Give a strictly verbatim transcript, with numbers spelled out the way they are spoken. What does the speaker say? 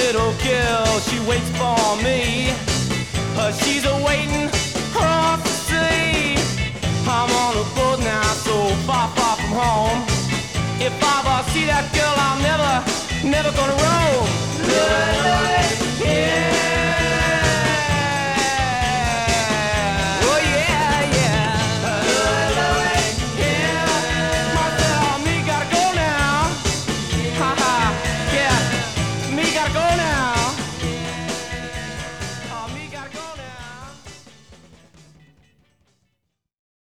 little girl, she waits for me. Uh, she's a-waiting off the sea. I'm on a boat now, so far, far from home. If I ever see that girl, I'm never, never gonna roam.